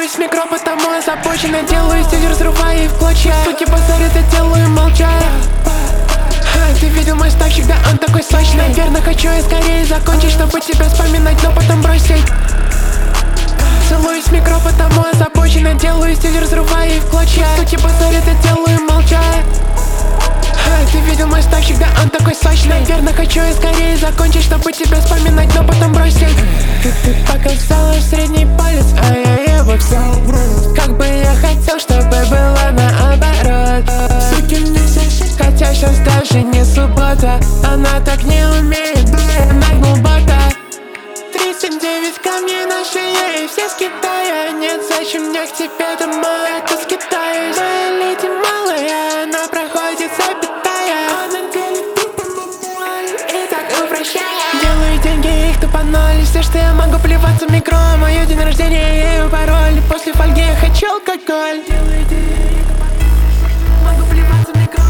Целуюсь в микро, потому озабоченно делаю стиль, разрывая и в клочья. Суки позорят, я делаю, молчая. Ты видел мой ставщик, да он такой сочный. Наверно, хочу я скорее закончить, чтобы тебя вспоминать, но потом бросить. Целуюсь в микро, потому озабоченно делаю стиль, разрывая и в клочья. Суки позорят, я делаю, молчая. Ты видел мой ставщик, да он такой сочный. Наверно, хочу я скорее закончить, чтобы тебя вспоминать, но потом бросить. Ты показала средний палец, а я его взял. Как бы я хотел, чтобы было наоборот. Суки нельзя, хотя сейчас даже не суббота. Она так не умеет, нагнул бота. 39 камней на шее, и все с Китая. Нет, зачем мне к тебе домой, это с Китая. Моя леди малая, она проходит запятая. Она делит тупо и так упрощая. Делаю деньги, их тупо ноль. Все, что я могу, плеваться в микро. Мое день рождения, я ее пароль. После фольги я хочу алкоголь. Делаю деньги, их тупо ноль. Могу плеваться в микро.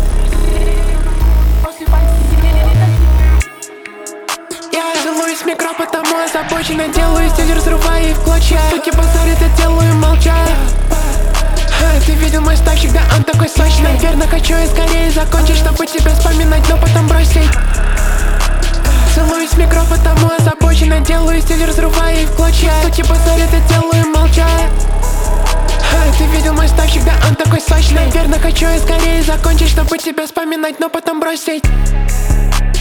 После фольги я целуюсь в микро, потому озабоченно делаю стиль, разрывая и в клочья. Суки позорят, я делаю, молчая. Ты видел мой ставщик, да он такой сочный. Наверно, хочу я скорее закончить, чтобы тебя вспоминать, но потом бросить. Целуюсь в микро, потому озабоченно делаю стиль, разрывая и в клочья. Суки позорят, я делаю, молчая. Ты видел мой ставщик, да он такой сочный. Наверно, хочу я скорее закончить, чтобы тебя вспоминать, но потом бросить.